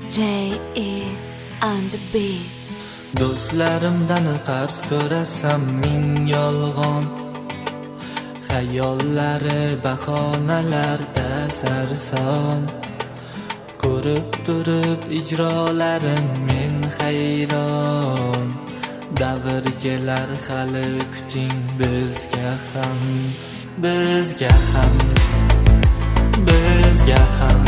J.E. and B. Do'stlarimdan qar so'rasam ming yolg'on, xayollari bahonalarda sarson. Ko'rib turib ijrolarim men hayron. Davr kelar hali kuting bizga ham, bizga ham, bizga ham.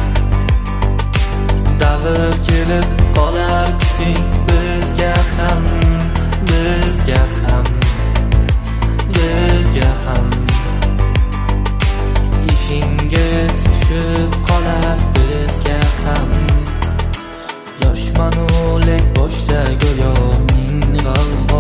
Davr kelib qolar kuting bizga ham, bizga ham, bizga ham. Ishingiz tushib qolar bizga ham. Yoshman o'lik boshda go'yo ming g'alg'o.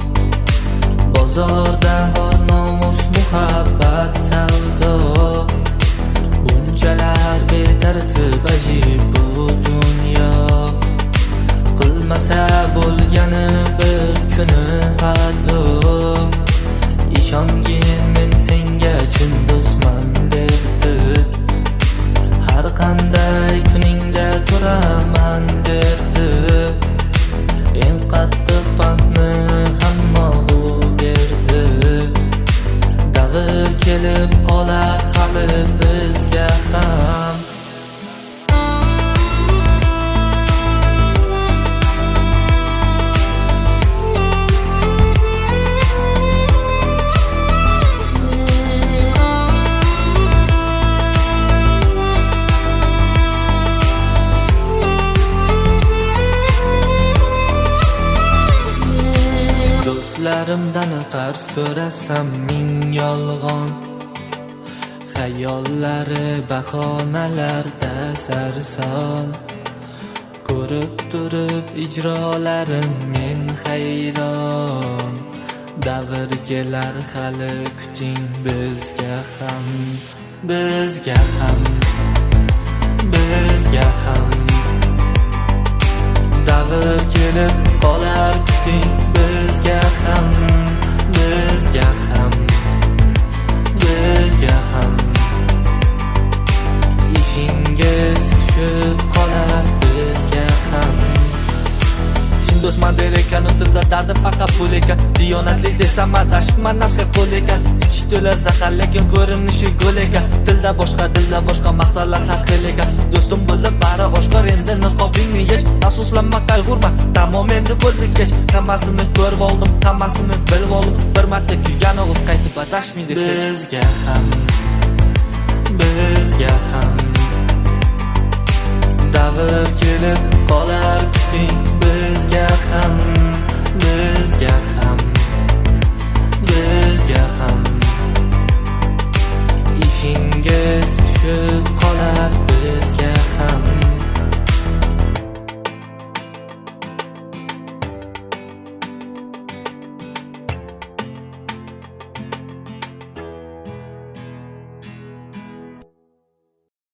Bozorda hor nomus muhabbat savdo. Bunchalar betartib ajib bu dunyo. Qilmasa bo'lgani bir kuni hatto. Ishongin men senga chin do'stman derdi. Har qanday kuningda turaman derdi. Eng qattiq pandni hamma u berdi. Davr kelib qolar hali bizga ham. Do'stlarimdan qar so'rasam ming yolg'on, xayollari bahonalarda sarson. Ko'rib turib ijrolarim men hayron. Davr kelar hali kuting bizga ham, bizga ham, bizga ham. Davr kelib qolar kuting bizga ham, bizga ham, bizga ham. Ishingiz tushib qolar bizga ham. Chin do'stman der ekan, o'tilda dardi faqat pul ekan. Diyonatli desam adashman, nafsga qo'l ekan. Ichi to'la zahar lekin ko'rinishi go'l ekan. Dilda boshqa maqsadlar har xil ekan. Do'stim bo'lib bari oshkor, endi niqobingni yech. Afsuslanma, qayg'urma, tamom endi bo'ldi kech. Hammasini ko'rib oldim, hammasini bilib oldim. Bir marta kuygan o'g'iz qaytib adashmaydi hech. Bizga ham, bizga ham. Davr kelib qolar kuting bizga ham, bizga ham.